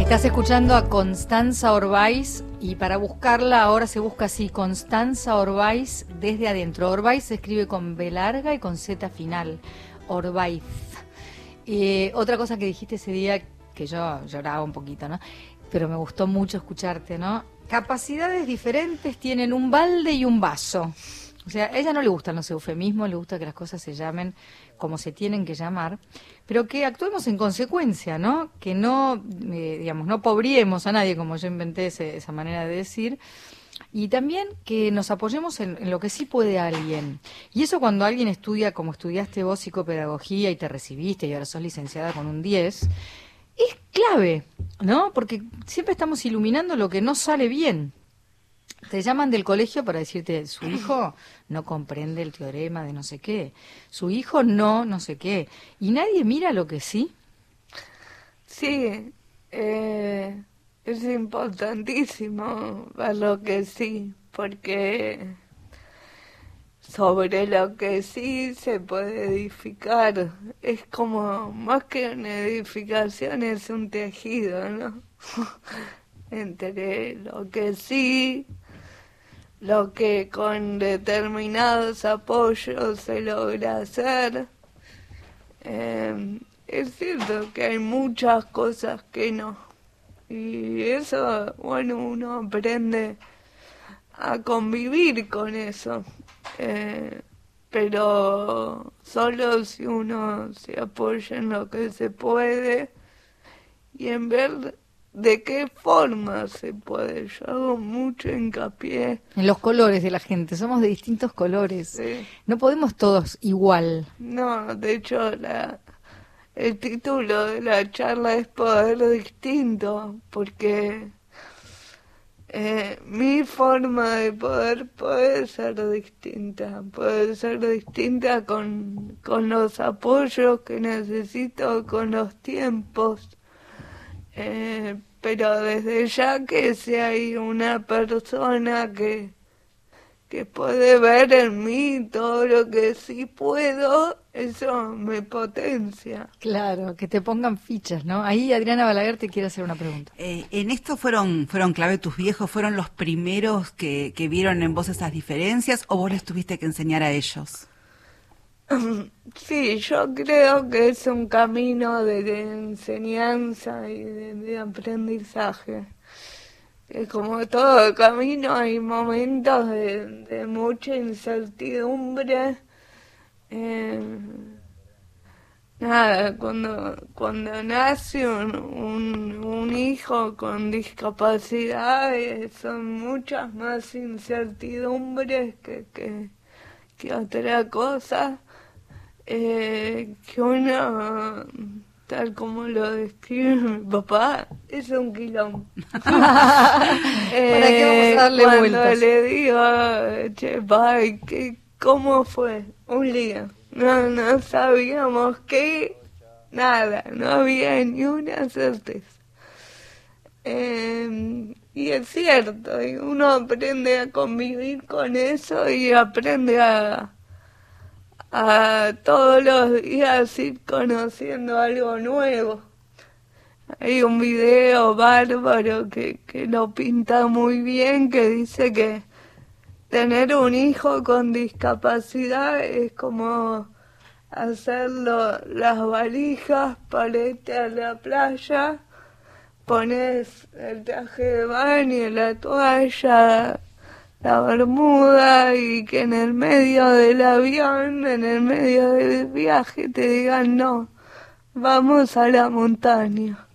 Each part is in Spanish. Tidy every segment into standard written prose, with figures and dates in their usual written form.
Estás escuchando a Constanza Orbaiz y para buscarla ahora se busca así, Constanza Orbaiz desde adentro. Orbaiz se escribe con B larga y con Z final, Orbaiz. Otra cosa que dijiste ese día, que yo lloraba un poquito, ¿no? Pero me gustó mucho escucharte, ¿no? Capacidades diferentes tienen un balde y un vaso. O sea, a ella no le gustan los eufemismos, le gusta que las cosas se llamen como se tienen que llamar, pero que actuemos en consecuencia, ¿no? Que no, digamos, no pobriemos a nadie, como yo inventé esa manera de decir, y también que nos apoyemos en lo que sí puede alguien. Y eso cuando alguien estudia, como estudiaste vos, psicopedagogía, y te recibiste, y ahora sos licenciada con un 10, es clave, ¿no? Porque siempre estamos iluminando lo que no sale bien. Te llaman del colegio para decirte, su hijo no comprende el teorema de no sé qué, su hijo no sé qué, y nadie mira lo que sí. Sí, es importantísimo ver lo que sí, porque sobre lo que sí se puede edificar. Es como, más que una edificación, es un tejido, ¿no? Entre lo que sí, lo que con determinados apoyos se logra hacer. Es cierto que hay muchas cosas que no. Y eso, bueno, uno aprende a convivir con eso. Pero solo si uno se apoya en lo que se puede y en ver de qué forma se puede. Yo hago mucho hincapié En los colores de la gente, somos de distintos colores. Sí. No podemos todos igual. No, de hecho, el título de la charla es Poder Distinto, porque mi forma de poder puede ser distinta con los apoyos que necesito, con los tiempos. Pero desde ya que si hay una persona que puede ver en mí todo lo que sí puedo, eso me potencia. Claro, que te pongan fichas, ¿no? Ahí Adriana Balaguer te quiere hacer una pregunta. ¿En esto fueron clave tus viejos? ¿Fueron los primeros que vieron en vos esas diferencias o vos les tuviste que enseñar a ellos? Sí, yo creo que es un camino de enseñanza y de aprendizaje. Como todo camino hay momentos de mucha incertidumbre. Nada, cuando nace un hijo con discapacidad son muchas más incertidumbres que otra cosa. Que uno, tal como lo describe mi papá, es un quilombo. ¿Para qué vamos a darle cuando vueltas? le digo, che, pa, ¿cómo fue? Un lío. No sabíamos qué, nada, no había ni una certeza. Y es cierto, y uno aprende a convivir con eso y aprende a todos los días ir conociendo algo nuevo. Hay un video bárbaro que lo pinta muy bien, que dice que tener un hijo con discapacidad es como hacer las valijas para irte a la playa, pones el traje de baño, la toalla, la bermuda, y que en el medio del avión, en el medio del viaje, te digan no, vamos a la montaña.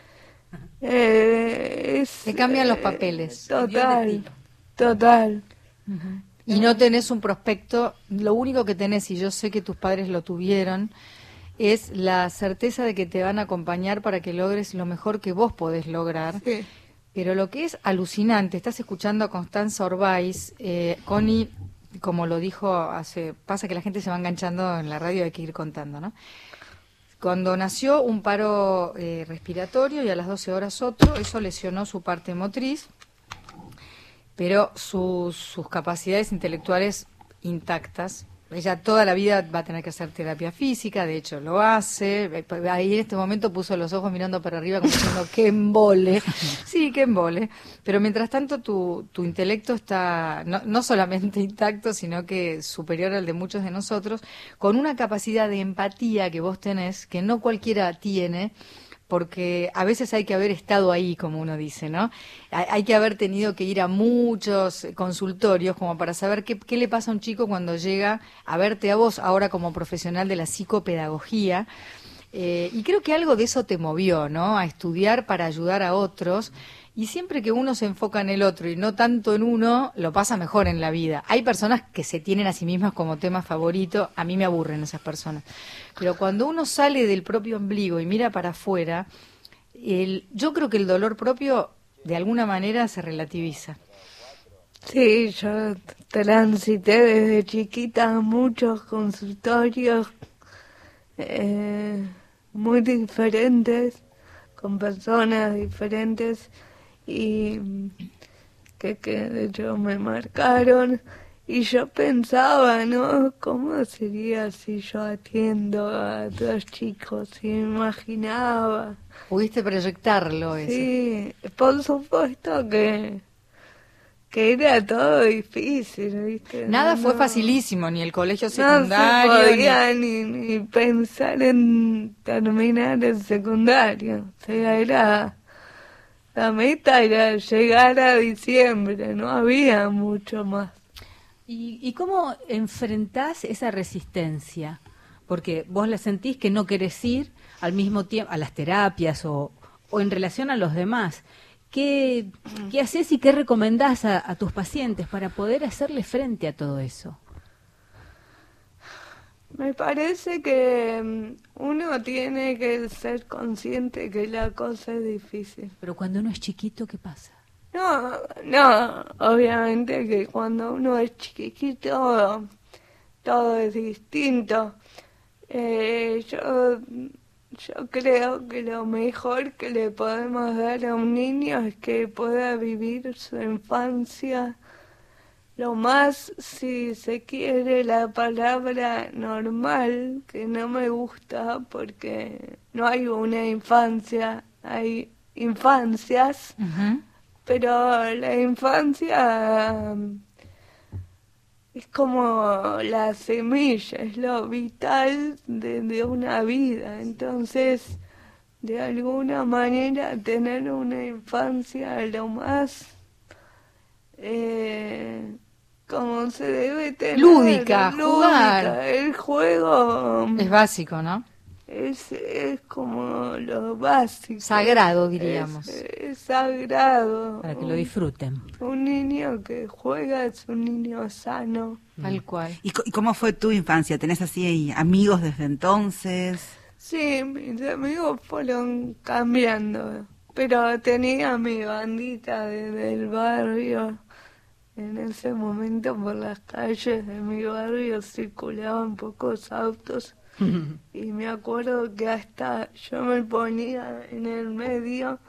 Te cambian los papeles. Total. Uh-huh. Y no tenés un prospecto, lo único que tenés, y yo sé que tus padres lo tuvieron, es la certeza de que te van a acompañar para que logres lo mejor que vos podés lograr. Sí. Pero lo que es alucinante, estás escuchando a Constanza Orbaiz, Connie, como lo dijo pasa que la gente se va enganchando en la radio, hay que ir contando, ¿no? Cuando nació un paro respiratorio y a las 12 horas otro, eso lesionó su parte motriz, pero sus capacidades intelectuales intactas, ella toda la vida va a tener que hacer terapia física, de hecho lo hace, ahí en este momento puso los ojos mirando para arriba como diciendo ¡qué embole! Sí, qué embole, pero mientras tanto tu intelecto está no solamente intacto, sino que superior al de muchos de nosotros, con una capacidad de empatía que vos tenés, que no cualquiera tiene, porque a veces hay que haber estado ahí, como uno dice, ¿no? Hay que haber tenido que ir a muchos consultorios como para saber qué le pasa a un chico cuando llega a verte a vos, ahora como profesional de la psicopedagogía. Y creo que algo de eso te movió, ¿no? A estudiar para ayudar a otros. Y siempre que uno se enfoca en el otro y no tanto en uno, lo pasa mejor en la vida. Hay personas que se tienen a sí mismas como tema favorito, a mí me aburren esas personas. Pero cuando uno sale del propio ombligo y mira para afuera, yo creo que el dolor propio de alguna manera se relativiza. Sí, yo transité desde chiquita muchos consultorios muy diferentes, con personas diferentes, y que de hecho me marcaron, y yo pensaba, ¿no? ¿Cómo sería si yo atiendo a dos chicos? Y me imaginaba. ¿Pudiste proyectarlo eso? Sí, por supuesto que era todo difícil, ¿viste? Nada fue facilísimo, ni el colegio secundario. No se podía ni pensar en terminar el secundario. O sea, la meta era llegar a diciembre, no había mucho más. ¿Y cómo enfrentás esa resistencia? Porque vos la sentís que no querés ir al mismo tiempo a las terapias o en relación a los demás. ¿Qué haces y qué recomendás a tus pacientes para poder hacerle frente a todo eso? Me parece que uno tiene que ser consciente que la cosa es difícil. Pero cuando uno es chiquito, ¿qué pasa? No, obviamente que cuando uno es chiquito todo es distinto. Yo creo que lo mejor que le podemos dar a un niño es que pueda vivir su infancia lo más, si se quiere, la palabra normal, que no me gusta porque no hay una infancia, hay infancias, pero la infancia es como la semilla, es lo vital de una vida. Entonces, de alguna manera, tener una infancia lo más como se debe tener. Lúdica, jugar. El juego es básico, ¿no? Es como lo básico. Sagrado, diríamos. Es sagrado. Para que lo disfruten. Un niño que juega es un niño sano. Tal cual. ¿Y cómo fue tu infancia? ¿Tenés así amigos desde entonces? Sí, mis amigos fueron cambiando. Pero tenía mi bandita del barrio. En ese momento por las calles de mi barrio circulaban pocos autos. Y me acuerdo que hasta yo me ponía en el medio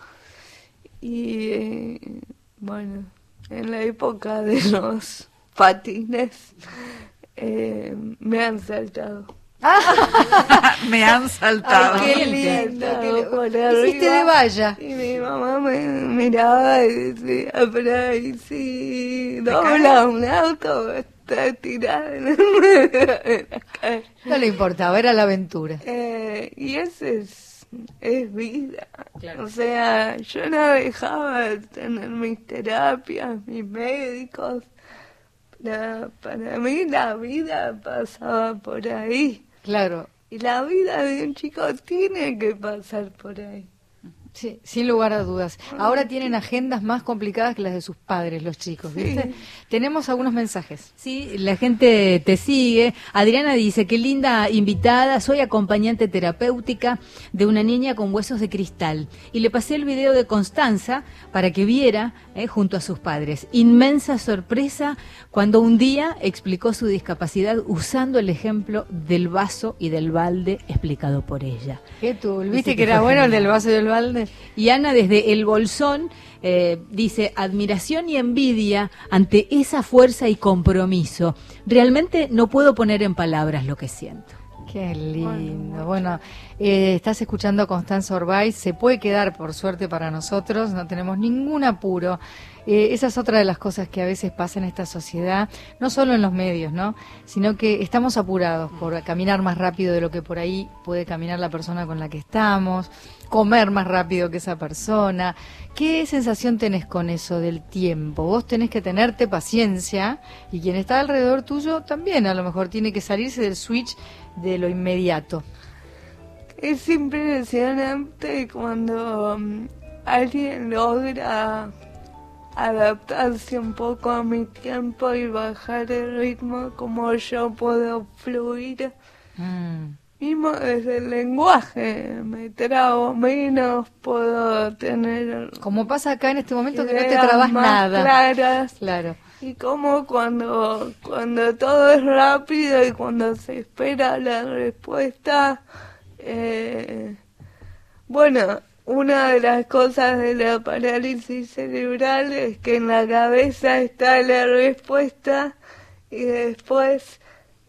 y bueno, en la época de los patines me han saltado. Me han saltado. Ay, qué lindo. Hiciste de valla. Y mi mamá me miraba y decía, pero ahí si dobla un auto, está tirada en el medio de la calle. No le importaba, era la aventura. Y ese es vida. Claro. O sea, yo no dejaba de tener mis terapias, mis médicos. Para mí la vida pasaba por ahí. Claro. Y la vida de un chico tiene que pasar por ahí. Sí, sin lugar a dudas. Ahora tienen agendas más complicadas que las de sus padres, los chicos, ¿viste? Sí. Tenemos algunos mensajes. Sí, la gente te sigue. Adriana dice, qué linda invitada, soy acompañante terapéutica de una niña con huesos de cristal. Y le pasé el video de Constanza para que viera junto a sus padres. Inmensa sorpresa cuando un día explicó su discapacidad usando el ejemplo del vaso y del balde explicado por ella. ¿Qué tú? Dice ¿Viste que que era fue bueno el genial. del vaso y del balde? Y Ana desde El Bolsón dice, admiración y envidia ante esa fuerza y compromiso. Realmente no puedo poner en palabras lo que siento. Qué lindo. Bueno, estás escuchando a Constanza Orbáiz. Se puede quedar, por suerte para nosotros, no tenemos ningún apuro. Esa es otra de las cosas que a veces pasa en esta sociedad, no solo en los medios, ¿no? Sino que estamos apurados por caminar más rápido de lo que por ahí puede caminar la persona con la que estamos, comer más rápido que esa persona. ¿Qué sensación tenés con eso del tiempo? Vos tenés que tenerte paciencia y quien está alrededor tuyo también a lo mejor tiene que salirse del switch de lo inmediato. Es impresionante cuando alguien logra adaptarse un poco a mi tiempo y bajar el ritmo, como yo puedo fluir. Mismo desde el lenguaje, me trabo menos, puedo tener... Como pasa acá en este momento que no te trabas nada. Claras. Claro. Y como cuando todo es rápido y cuando se espera la respuesta, bueno, una de las cosas de la parálisis cerebral es que en la cabeza está la respuesta y después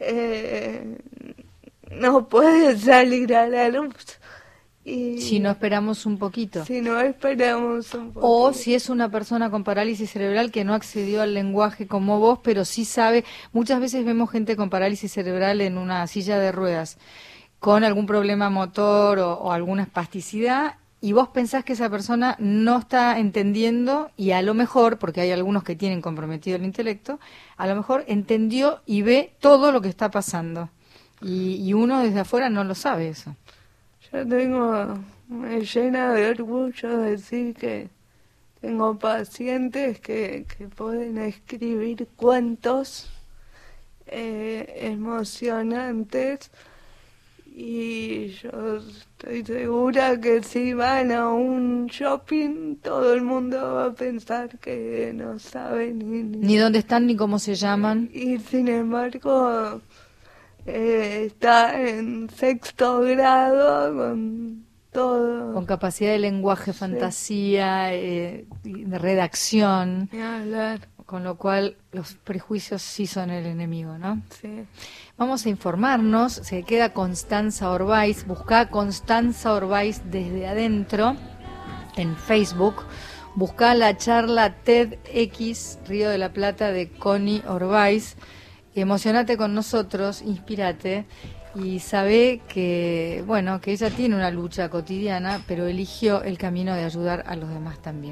no puede salir a la luz. Y si no esperamos un poquito. Si no esperamos un poquito. O si es una persona con parálisis cerebral que no accedió al lenguaje como vos, pero sí sabe. Muchas veces vemos gente con parálisis cerebral en una silla de ruedas, con algún problema motor o alguna espasticidad, y vos pensás que esa persona no está entendiendo, y a lo mejor, porque hay algunos que tienen comprometido el intelecto, a lo mejor entendió y ve todo lo que está pasando. Y uno desde afuera no lo sabe eso. Me llena de orgullo decir que tengo pacientes que pueden escribir cuentos emocionantes, y yo estoy segura que si van a un shopping todo el mundo va a pensar que no saben ni dónde están ni cómo se llaman. Y sin embargo... está en 6º grado con todo. Con capacidad de lenguaje, fantasía, de redacción. Hablar. Con lo cual los prejuicios sí son el enemigo, ¿no? Sí. Vamos a informarnos. Se queda Constanza Orbáiz. Buscá Constanza Orbáiz desde adentro en Facebook. Buscá la charla TEDx Río de la Plata de Connie Orbáiz. Emocionate con nosotros, inspírate y sabe que, bueno, que ella tiene una lucha cotidiana, pero eligió el camino de ayudar a los demás también.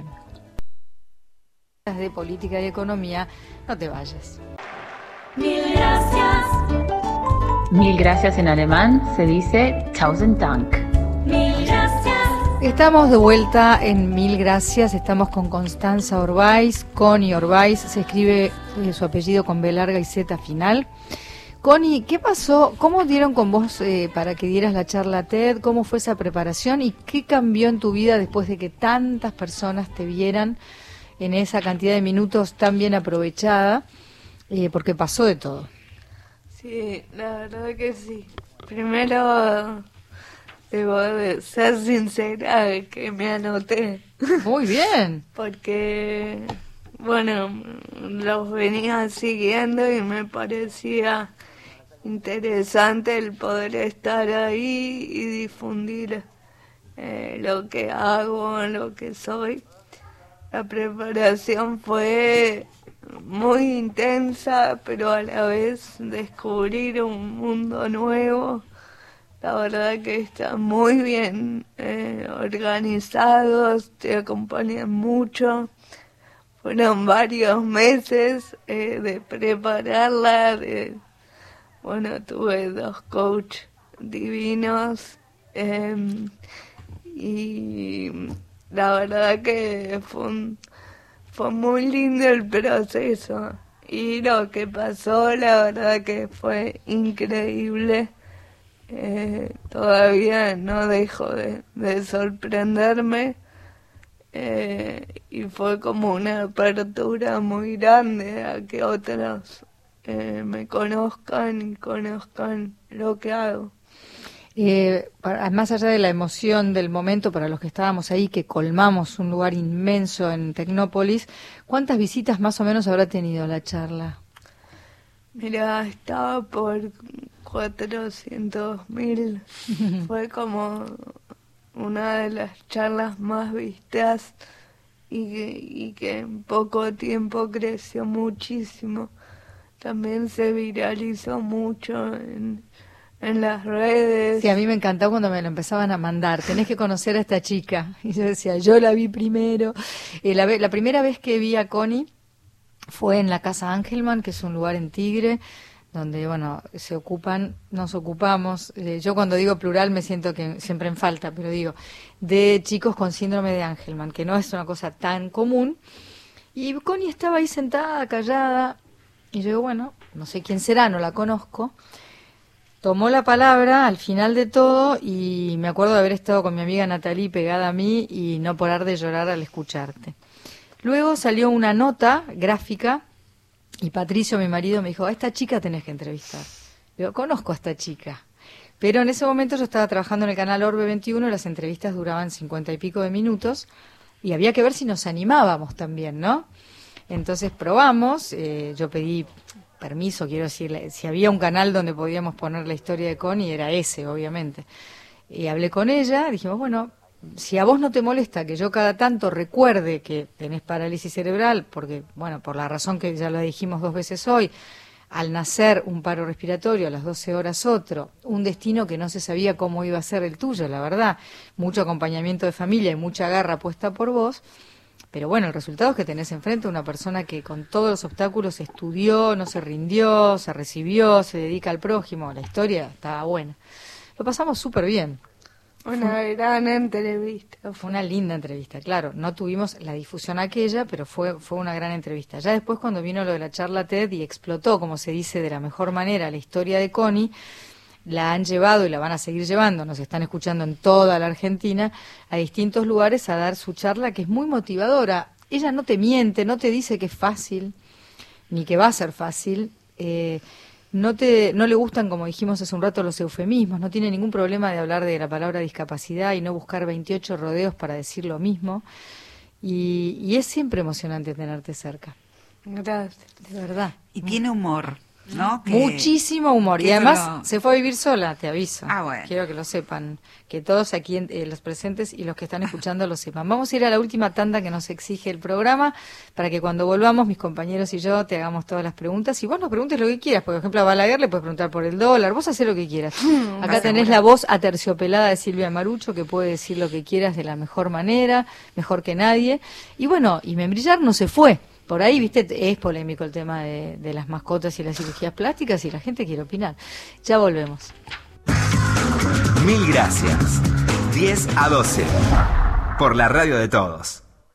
De política y economía, no te vayas. Mil gracias. Mil gracias en alemán se dice Tausend Dank. Mil gracias. Estamos de vuelta en Mil Gracias, estamos con Constanza Orbáiz, Connie Orbáiz, se escribe su apellido con B larga y Z final. Connie, ¿qué pasó? ¿Cómo dieron con vos para que dieras la charla TED? ¿Cómo fue esa preparación? ¿Y qué cambió en tu vida después de que tantas personas te vieran en esa cantidad de minutos tan bien aprovechada? Porque pasó de todo. Sí, la verdad que sí. Primero... debo de ser sincera de que me anoté. Muy bien. Porque, bueno, los venía siguiendo y me parecía interesante el poder estar ahí y difundir lo que hago, lo que soy. La preparación fue muy intensa, pero a la vez descubrir un mundo nuevo. La verdad que están muy bien organizados, te acompañan mucho. Fueron varios meses de prepararla. Bueno, tuve 2 coaches divinos y la verdad que fue muy lindo el proceso. Y lo que pasó, la verdad que fue increíble. Todavía no dejo de sorprenderme, y fue como una apertura muy grande a que otros me conozcan y conozcan lo que hago. Más allá de la emoción del momento para los que estábamos ahí, que colmamos un lugar inmenso en Tecnópolis, ¿cuántas visitas más o menos habrá tenido la charla? Mira, estaba por 400.000. Fue como una de las charlas más vistas y que en poco tiempo creció muchísimo. También se viralizó mucho en las redes. Sí, a mí me encantó cuando me lo empezaban a mandar. Tenés que conocer a esta chica. Y yo decía, yo la vi primero. La primera vez que vi a Connie fue en la Casa Angelman, que es un lugar en Tigre, donde, bueno, nos ocupamos. Yo cuando digo plural me siento que siempre en falta, pero digo, de chicos con síndrome de Angelman, que no es una cosa tan común. Y Connie estaba ahí sentada, callada, y yo digo, bueno, no sé quién será, no la conozco. Tomó la palabra al final de todo y me acuerdo de haber estado con mi amiga Natalie pegada a mí y no parar de llorar al escucharte. Luego salió una nota gráfica y Patricio, mi marido, me dijo, a esta chica tenés que entrevistar. Yo conozco a esta chica. Pero en ese momento yo estaba trabajando en el canal Orbe 21 y las entrevistas duraban 50 y pico de minutos y había que ver si nos animábamos también, ¿no? Entonces probamos, yo pedí permiso, quiero decir, si había un canal donde podíamos poner la historia de Connie, era ese, obviamente. Y hablé con ella, dijimos, bueno, si a vos no te molesta que yo cada tanto recuerde que tenés parálisis cerebral, porque, bueno, por la razón que ya lo dijimos 2 veces hoy, al nacer un paro respiratorio, a las 12 horas otro, un destino que no se sabía cómo iba a ser el tuyo, la verdad, mucho acompañamiento de familia y mucha garra puesta por vos, pero bueno, el resultado es que tenés enfrente a una persona que con todos los obstáculos estudió, no se rindió, se recibió, se dedica al prójimo, la historia estaba buena. Lo pasamos súper bien. Una gran entrevista. Fue una linda entrevista, claro. No tuvimos la difusión aquella, pero fue una gran entrevista. Ya después cuando vino lo de la charla TED y explotó, como se dice, de la mejor manera la historia de Connie, la han llevado y la van a seguir llevando, nos están escuchando en toda la Argentina, a distintos lugares a dar su charla, que es muy motivadora. Ella no te miente, no te dice que es fácil, ni que va a ser fácil. No le gustan, como dijimos hace un rato, los eufemismos, no tiene ningún problema de hablar de la palabra discapacidad y no buscar 28 rodeos para decir lo mismo. Y es siempre emocionante tenerte cerca. Gracias. De verdad. Y tiene humor, ¿no? Muchísimo humor. Y además se fue a vivir sola, te aviso. Ah, bueno. Quiero que lo sepan, que todos aquí los presentes y los que están escuchando lo sepan. Vamos a ir a la última tanda que nos exige el programa para que cuando volvamos mis compañeros y yo te hagamos todas las preguntas y vos nos preguntes lo que quieras. Por ejemplo, a Balaguer le puedes preguntar por el dólar, vos hacés lo que quieras. Acá tenés la voz aterciopelada de Silvia Marucho que puede decir lo que quieras de la mejor manera, mejor que nadie. Y bueno, y Membrillar no se fue. Por ahí, viste, es polémico el tema de las mascotas y las cirugías plásticas y la gente quiere opinar. Ya volvemos. Mil gracias. 10 a 12. Por la radio de todos.